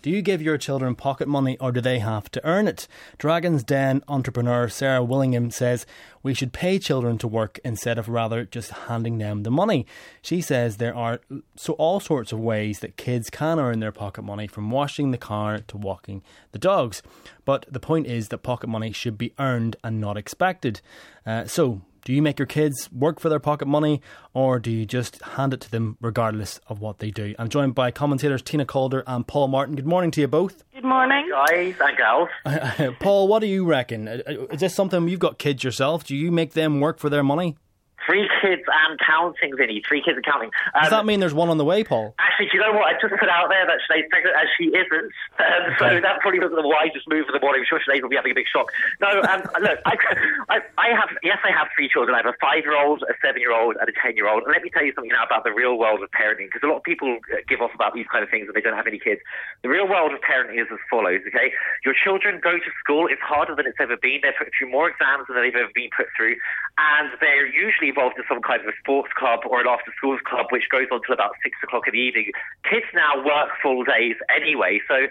Do you give your children pocket money or do they have to earn it? Dragon's Den entrepreneur Sarah Willingham says we should pay children to work instead of rather just handing them the money. She says there are all sorts of ways that kids can earn their pocket money, from washing the car to walking the dogs. But the point is that pocket money should be earned and not expected. So do you make your kids work for their pocket money, or do you just hand it to them regardless of what they do? I'm joined by commentators Tina Calder and Paul Martin. Good morning to you both. Good morning. Guys and gals. Paul, what do you reckon? Is this something, you've got kids yourself, do you make them work for their money? 3 kids and counting, Vinny. 3 kids and counting. Does that mean there's one on the way, Paul? Actually, do you know what? I just put out there that Sinead's pregnant, and she isn't. So that probably wasn't the wisest move for the morning. I'm sure Sinead will be having a big shock. No, look, I have 3 children. I have a 5-year-old, a 7-year-old, and a 10-year-old. And let me tell you something now about the real world of parenting, because a lot of people give off about these kind of things when they don't have any kids. The real world of parenting is as follows, okay? Your children go to school. It's harder than it's ever been. They're put through more exams than they've ever been put through. And they're usually involved in some kind of a sports club or an after-schools club, which goes on till about 6 o'clock in the evening. Kids now work full days anyway, so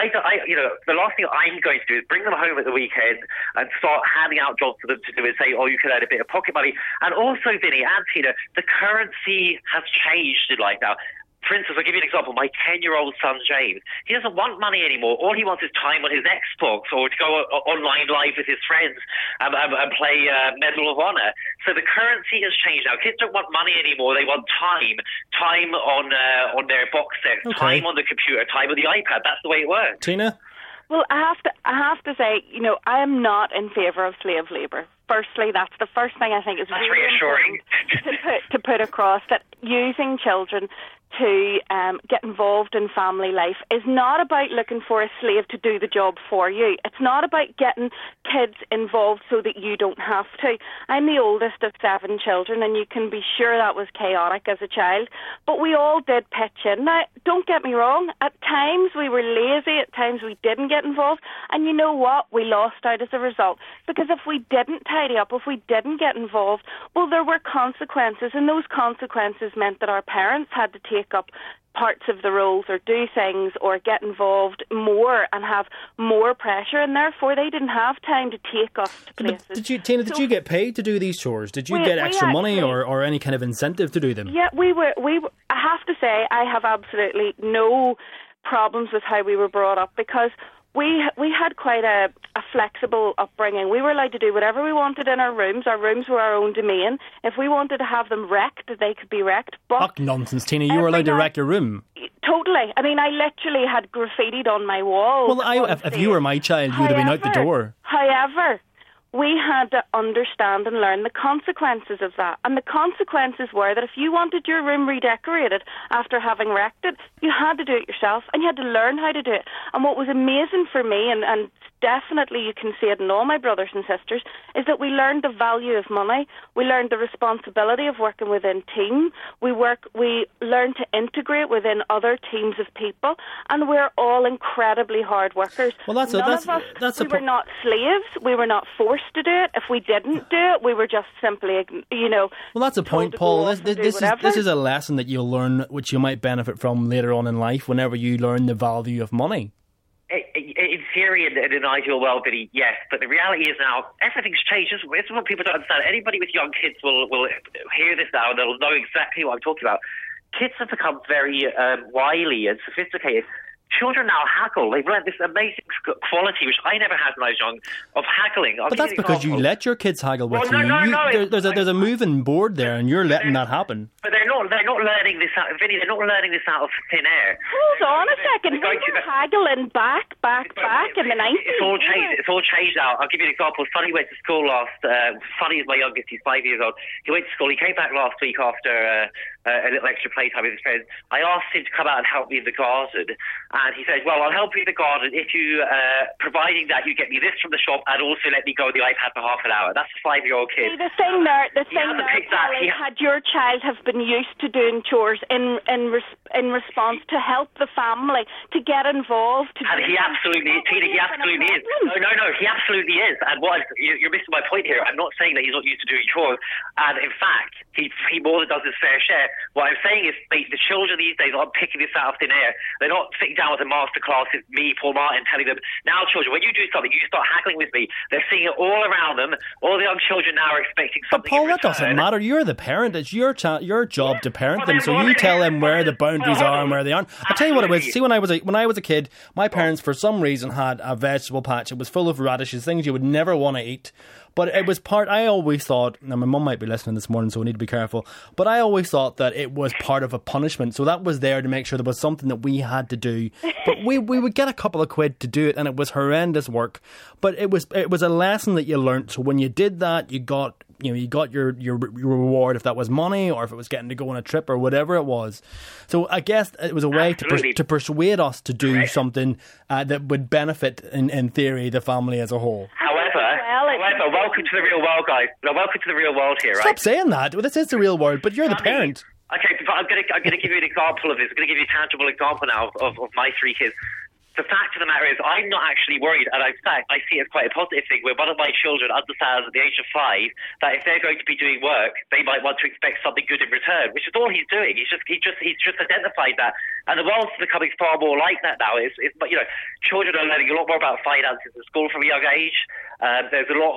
the last thing I'm going to do is bring them home at the weekend and start handing out jobs for them to do and say, oh, you can earn a bit of pocket money. And also, Vinny and Tina, the currency has changed in life now. For instance, I'll give you an example. My 10-year-old son, James, he doesn't want money anymore. All he wants is time on his Xbox or to go online live with his friends and play Medal of Honor. So the currency has changed now. Kids don't want money anymore. They want time on their box set, time on the computer, time on the iPad. That's the way it works. Tina? Well, I have to say, I am not in favour of slave labour. Firstly, that's the first thing I think is really reassuring to put across, that using children to get involved in family life is not about looking for a slave to do the job for you. It's not about getting kids involved so that you don't have to. I'm the oldest of 7 children, and you can be sure that was chaotic as a child, but we all did pitch in. Now, don't get me wrong, at times we were lazy, at times we didn't get involved, and you know what? We lost out as a result, because if we didn't tidy up, if we didn't get involved, well, there were consequences, and those consequences meant that our parents had to take up parts of the roles or do things or get involved more and have more pressure, and therefore they didn't have time to take us to places. Did you get paid to do these chores? Did you get extra money or any kind of incentive to do them? Yeah, we were. I have to say, I have absolutely no problems with how we were brought up, because we had quite a flexible upbringing. We were allowed to do whatever we wanted in our rooms. Our rooms were our own domain. If we wanted to have them wrecked, they could be wrecked. But nonsense, Tina. You were allowed to wreck your room. Totally. I mean, I literally had graffitied on my wall. Well, if you were my child, you would have been out the door. However, we had to understand and learn the consequences of that. And the consequences were that if you wanted your room redecorated after having wrecked it, you had to do it yourself, and you had to learn how to do it. And what was amazing for me, and definitely you can see it in all my brothers and sisters, is that we learned the value of money. We learned the responsibility of working within team. We learned to integrate within other teams of people, and we're all incredibly hard workers. Well, we were not slaves. We were not forced to do it. If we didn't do it, we were just simply, Well, that's a point, Paul. This is a lesson that you'll learn, which you might benefit from later on in life, whenever you learn the value of money. In theory, in an ideal world, Vinny, yes. But the reality is now, everything's changed. This is what people don't understand. Anybody with young kids will hear this now, and they'll know exactly what I'm talking about. Kids have become very wily and sophisticated. Children now haggle. They've learned this amazing quality, which I never had when I was young, of haggling. But that's because you let your kids haggle with you. There's a moving board there, and you're letting that happen. But they're not learning this out, Vinny. They're not learning this out of thin air. Hold on a second. We were haggling back in the 90s. It's all changed now. I'll give you an example. Sonny went to school last. Sonny is my youngest. He's 5 years old. He went to school. He came back last week after a little extra playtime with his friends. I asked him to come out and help me in the garden. And he said, well, I'll help you in the garden if you, providing that you get me this from the shop and also let me go on the iPad for half an hour. That's a 5-year-old kid. See, the thing there, had your child have been used to doing chores in in response to help the family, to get involved. And he absolutely, Tina, he absolutely is. No, he absolutely is. And you're missing my point here. I'm not saying that he's not used to doing chores. And in fact, he more than does his fair share. What I'm saying is the children these days aren't picking this out of thin air. They're not sitting down with a masterclass with me, Paul Martin, telling them, now children, when you do something, you start haggling with me. They're seeing it all around them. All the young children now are expecting something. But Paul, that doesn't matter. You're the parent. It's your job to parent them. So you tell them where the boundaries are and where they aren't. I'll tell you what it was. See, when I was a kid, my parents for some reason had a vegetable patch. It was full of radishes, things you would never want to eat. But it was I always thought, now my mum might be listening this morning, so we need to be careful, but I always thought that it was part of a punishment. So that was there to make sure there was something that we had to do. But we would get a couple of quid to do it, and it was horrendous work. But it was a lesson that you learnt. So when you did that, you got your reward, if that was money or if it was getting to go on a trip or whatever it was. So I guess it was a way to persuade us to do something that would benefit, in theory, the family as a whole. However, welcome to the real world, guys. Welcome to the real world here, right? Stop saying that. Well, this is the real world, but you're the parent. Okay, but I'm going to give you an example of this. I'm going to give you a tangible example now of my 3 kids. The fact of the matter is, I'm not actually worried, and in fact, I see it as quite a positive thing, where one of my children understands at the age of 5 that if they're going to be doing work, they might want to expect something good in return, which is all he's doing. He's just identified that, and the world's becoming far more like that now. Children are learning a lot more about finances at school from a young age. There's a lot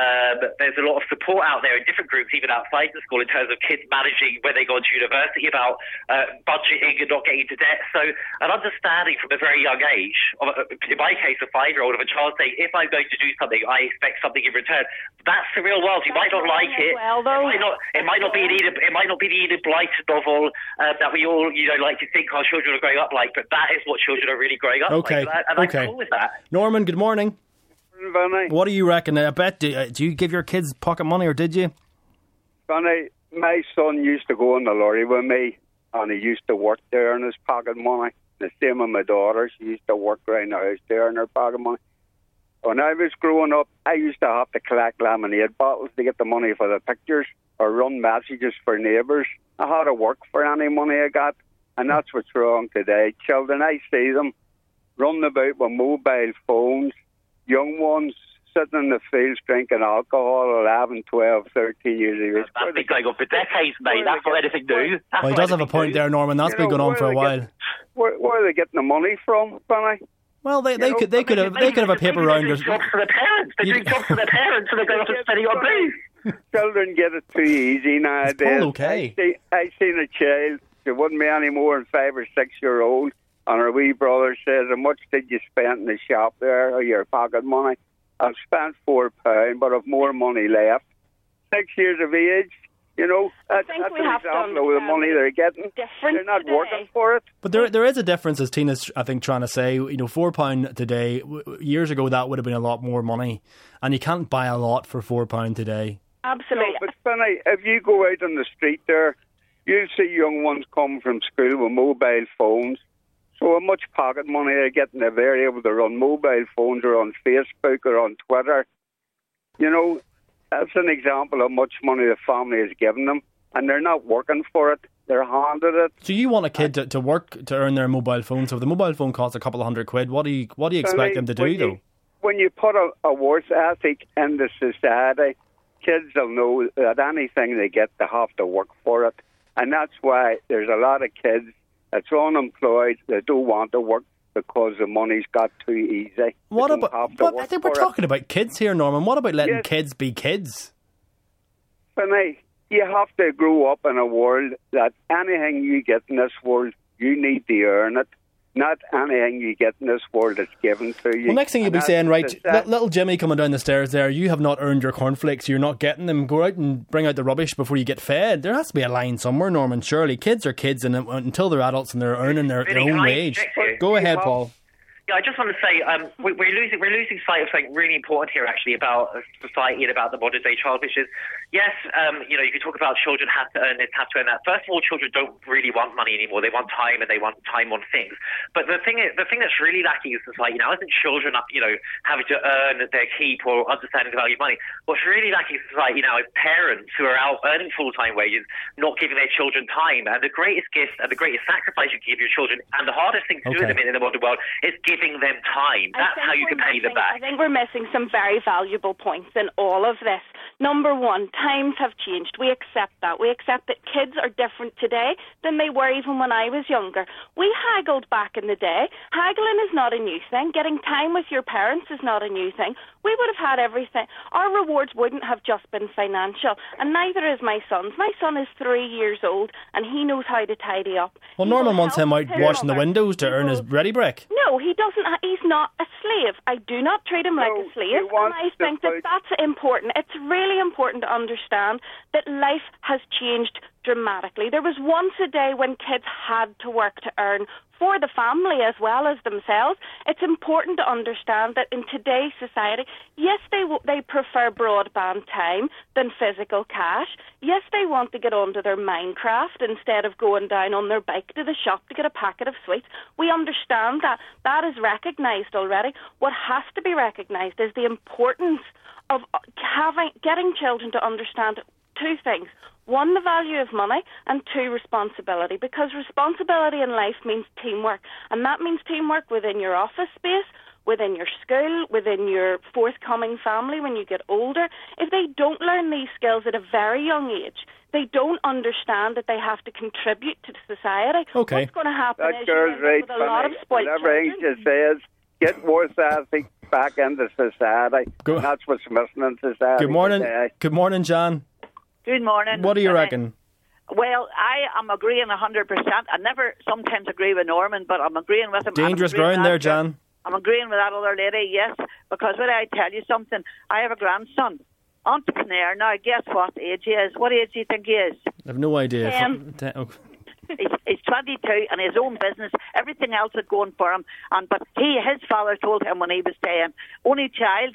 of support out there in different groups, even outside the school, in terms of kids managing when they go to university, about budgeting and not getting into debt. So an understanding from a very young age, in my case, a 5-year-old, of a child saying, if I'm going to do something, I expect something in return. That's the real world. You might not like it. It might not be the Enid Blyton novel that we all like to think our children are growing up like, but that is what children are really growing up like. And I'm cool with that. Norman, good morning. Benny. What do you reckon? I bet, do you give your kids pocket money, or did you? Benny, my son used to go on the lorry with me, and he used to work to earn his pocket money. The same with my daughter. She used to work around the house to earn her pocket money. When I was growing up, I used to have to collect lemonade bottles to get the money for the pictures or run messages for neighbours. I had to work for any money I got, and that's what's wrong today. Children, I see them running about with mobile phones, young ones sitting in the fields drinking alcohol, 11, 12, 13 years of age. That's been going on for decades, mate. That's not anything new. Well, he does have a point there, Norman. That's been going on for a while. Where are they getting the money from, Benny? Well, they could have a paper round. They're doing jobs for their parents. They're doing jobs for their parents, and they're going off and spending on booze. Children get it too easy nowadays. It's all okay. I seen a child. She wouldn't be any more than 5 or 6 year old, and her wee brother says, "How much did you spend in the shop there, or your pocket money?" "I've spent £4, but I've more money left." 6 years of age. That's an example of the money they're getting. They're not working for it. But there is a difference, as Tina's, I think, trying to say. £4 today, years ago, that would have been a lot more money. And you can't buy a lot for £4 today. Absolutely. No, but Benny, if you go out on the street there, you'll see young ones come from school with mobile phones. So how much pocket money they're getting if they're able to run mobile phones or on Facebook or on Twitter. That's an example of how much money the family is giving them, and they're not working for it. They're handed it. So you want a kid to work to earn their mobile phone. So if the mobile phone costs a couple of £100, what do you expect them to do, though? When you put a work ethic into society, kids will know that anything they get, they have to work for it. And that's why there's a lot of kids that's unemployed that don't want to work, because the money's got too easy. I think we're talking about kids here, Norman. What about letting kids be kids? Benny, you have to grow up in a world that anything you get in this world, you need to earn it. Not anything you get in this world is given to you. Well, next thing you'll be saying, right, little Jimmy coming down the stairs there, you have not earned your cornflakes, you're not getting them, go out and bring out the rubbish before you get fed. There has to be a line somewhere, Norman, surely. Kids are kids, and until they're adults and they're earning their own wage. But Go ahead, Paul. Yeah, I just want to say we're losing sight of something really important here, actually, about society and about the modern day child, which is, yes, you can talk about children have to earn this, have to earn that. First of all, children don't really want money anymore. They want time, and they want time on things. But the thing that's really lacking in society now isn't children having to earn their keep or understanding the value of money. What's really lacking in society now is parents who are out earning full-time wages, not giving their children time. And the greatest gift and the greatest sacrifice you can give your children, and the hardest thing to do in the modern world, is giving them time. That's how you can pay them back. I think we're missing some very valuable points in all of this. Number one, times have changed. We accept that. We accept that kids are different today than they were even when I was younger. We haggled back in the day. Haggling is not a new thing. Getting time with your parents is not a new thing. We would have had everything. Our rewards wouldn't have just been financial, and neither is my son's. My son is 3 years old, and he knows how to tidy up. Well, Norman wants him out washing the windows to earn his ready break. No, he doesn't. He's not a slave. I do not treat him like a slave, and I think that's important. It's really important to understand that life has changed dramatically. There was once a day when kids had to work to earn for the family as well as themselves. It's important to understand that in today's society, yes, they prefer broadband time than physical cash. Yes, they want to get onto their Minecraft instead of going down on their bike to the shop to get a packet of sweets. We understand that. That is recognised already. What has to be recognised is the importance of getting children to understand two things. One, the value of money, and two, responsibility. Because responsibility in life means teamwork. And that means teamwork within your office space, within your school, within your forthcoming family when you get older. If they don't learn these skills at a very young age, they don't understand that they have to contribute to society. Okay. What's going to happen that is girl's right, with a lot of spoiled everything children. she says, get more ethic back into society. And that's what's missing in society. Good morning. Today. Good morning, John. Good morning. What do you reckon? Well, I am agreeing 100%. I never sometimes agree with Norman, but I'm agreeing with him. Dangerous ground there, John. I'm agreeing with that other lady, yes, because when I tell you something, I have a grandson, entrepreneur. Now, guess what age he is? What age do you think he is? I have no idea. He's 22 and his own business, everything else is going for him. But his father told him when he was 10, only child.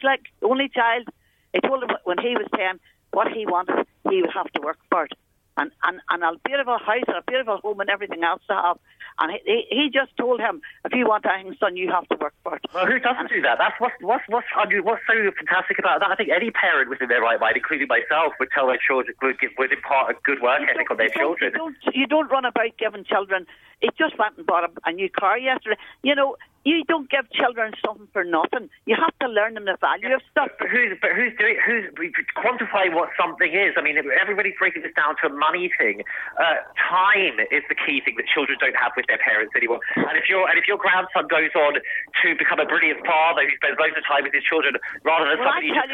He told him when he was 10 what he wanted, he would have to work for it. And a beautiful house and a beautiful home and everything else to have. And he just told him, if you want anything, son, you have to work for it. Well, who doesn't do that? That's what's so fantastic about that. I think any parent within their right mind, including myself, would tell their children, would impart a good work ethic on their children. You don't run about giving children. He just went and bought a new car yesterday. You know, you don't give children something for nothing. You have to learn them the value of stuff. But who's quantifying what something is? I mean, everybody's breaking this down to a money thing. Time is the key thing that children don't have with their parents anymore. And if your grandson goes on to become a brilliant father who spends loads of time with his children, rather than somebody who just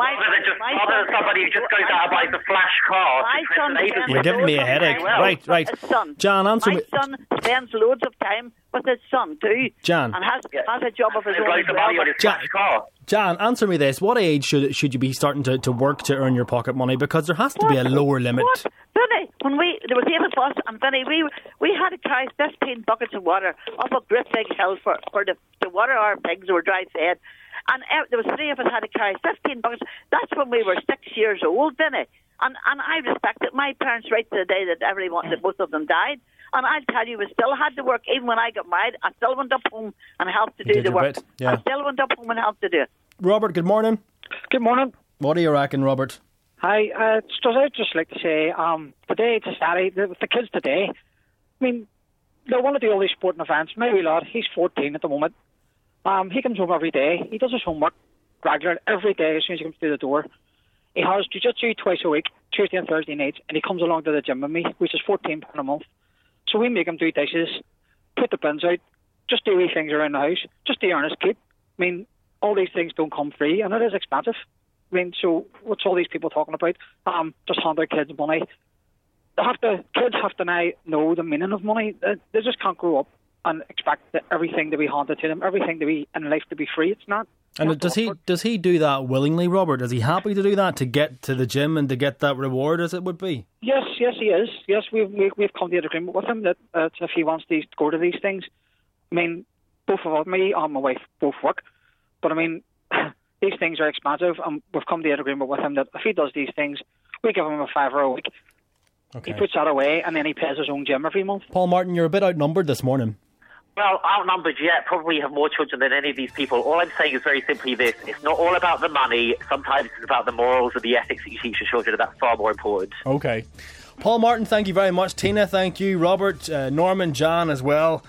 goes out and buys a flash car. You're giving me a headache. Right. John, answer me. My son spends loads of time with his son too, John, and has a job of his own as well. John, answer me this: what age should you be starting to work to earn your pocket money? Because there has to be a lower limit. What? Vinny, when there was 8 of us, and Vinny, we had to carry 15 buckets of water up a great big hill for the water our pigs who were dry fed, and there was 3 of us had to carry 15 buckets. That's when we were 6 years old, Vinny. And I respect it. My parents, right to the day that both of them died. And I'll tell you, we still had to work. Even when I got married, I still went up home and helped to do the work. Yeah. I still went up home and helped to do it. Robert, good morning. Good morning. What do you reckon, Robert? Hi, I'd just like to say, today, society, the kids today, I mean, they want to do all these sporting events. My wee lad, he's 14 at the moment. He comes home every day. He does his homework regularly every day as soon as he comes through the door. He has jiu-jitsu twice a week, Tuesday and Thursday nights, and he comes along to the gym with me, which is £14 a month. So we make him do dishes, put the bins out, just do wee things around the house, just to earn his keep. I mean, all these things don't come free, and it is expensive. I mean, so what's all these people talking about? Just hand their kids money. Kids have to now know the meaning of money. They just can't grow up and expect that everything to be handed to them, everything to be in life to be free. It's not. And does he do that willingly, Robert? Is he happy to do that, to get to the gym and to get that reward, as it would be? Yes, he is. Yes, we've come to an agreement with him that if he wants to go to these things, I mean, both of us, me and my wife, both work. But I mean, these things are expensive, and we've come to an agreement with him that if he does these things, we give him a £5 a week. Okay. He puts that away, and then he pays his own gym every month. Paul Martin, you're a bit outnumbered this morning. Well, outnumbered yet, probably have more children than any of these people. All I'm saying is very simply this. It's not all about the money. Sometimes it's about the morals and the ethics that you teach your children, and that's far more important. Okay. Paul Martin, thank you very much. Tina, thank you. Robert, Norman, Jan as well.